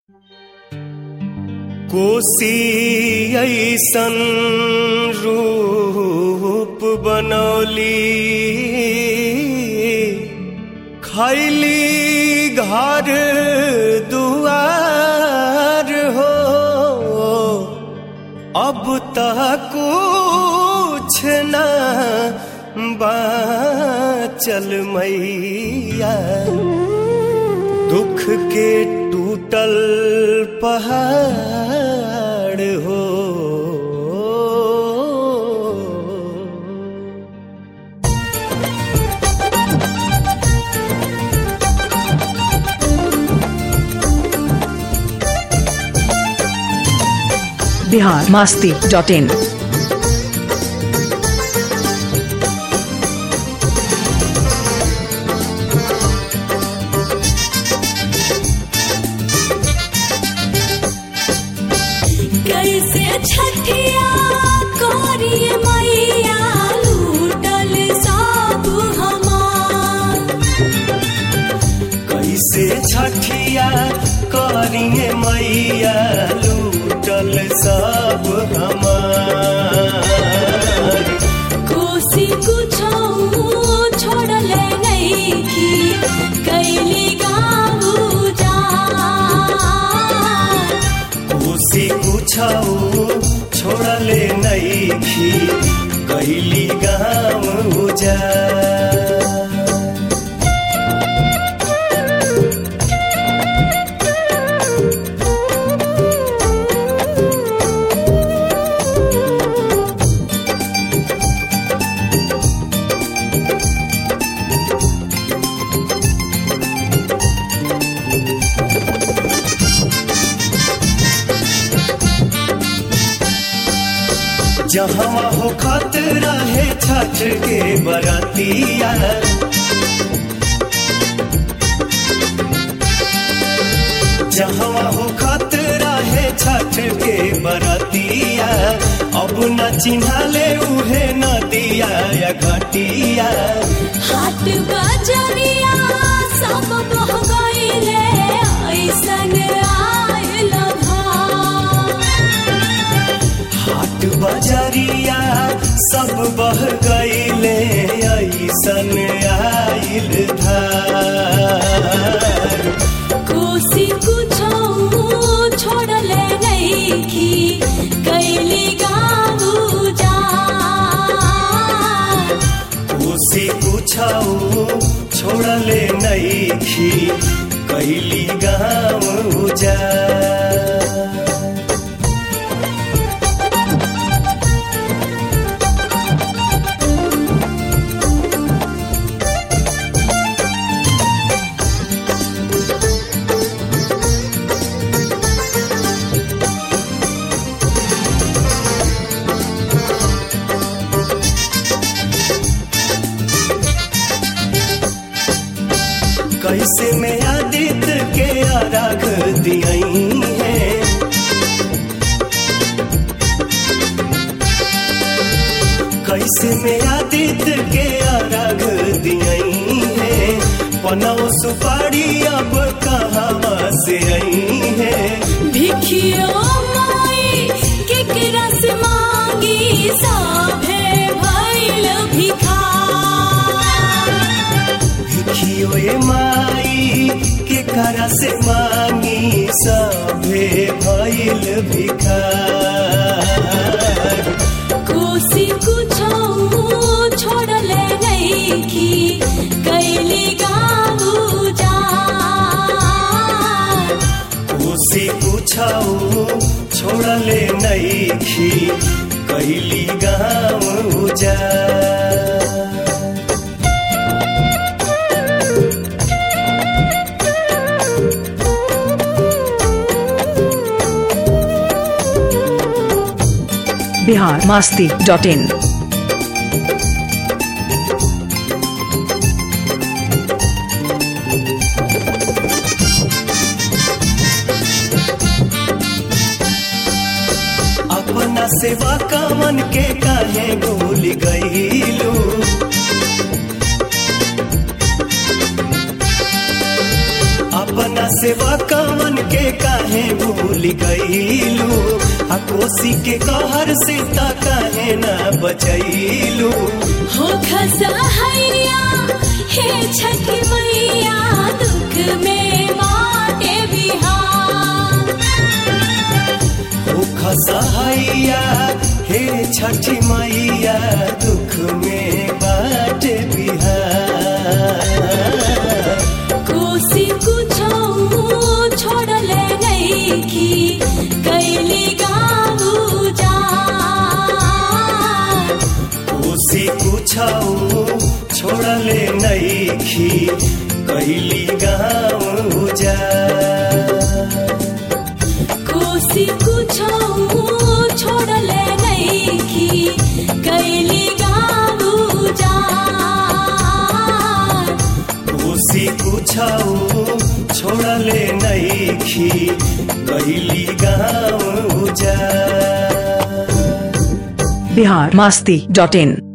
कोसी ऐसन रूप बनौली खैली घर दुआर हो अब तक कुछ न बाचल मैया दुख के टूटल पहाड़ हो। biharmasti.in कैसे छठिया करिए मैया लूटल सब हमार। कैसे छठिया करिए मैया लूटल सब हमार। कोसी कुछो छोड़ले नहीं की कैली गाँव कोसी कुछो छोड़ले नइखी कैली गाँव उजाड़। जहाँ हो खतरा है छठ के बरातिया जहाँ हो खतरा है छठ के बरातिया अब न चिन्हाले उहे नदिया या घाटिया। हाट बजरिया सब बह गइले ऐसन आइल हाट बजरिया सब बह गइले ऐसन आइल धार। कोसी कुछो छोड़ले नहीं की कैली गाँव कोसी कुछो छोड़ले नइखी कैली गाँव उजाड़। कैसे में आदित्य के आराग दियाई है कैसे में आदित्य के आराग दियाई है। पनाव सुपारी अब कहाँ से आई है। भिखियो माई केकरा से मांगी साभे भइल भिखार। भिखियो ए माई केकरा से मांगी सभे भइल भिखार। कोसी कुछो छोड़ले नहीं की कैली गाँव कोसी कुछो छोड़ले नइखी कैली गाँव उजाड़। biharmasti.in अपना सेवा कामन के काहे भूल गईलू। अपना सेवा कामन के काहे काहे भूल गईलू आ कोसी के कहर से ता काहे ना बचैलू हो खसहैया हे छठी मैया दुख में बाटे बिहार हो खसहैया हे छठी मैया दुख में बाटे बिहार कोसी कुछो छोड़ले नइखी कैली गाऊ जा कोसी कुछो छोड़ले नइखी कैली गाऊ जा कोसी कुछो छोड़ले नइखी कैली गाऊ जा कोसी कुछो छोड़ले नइखी कैली गाऊ जा biharmasti.in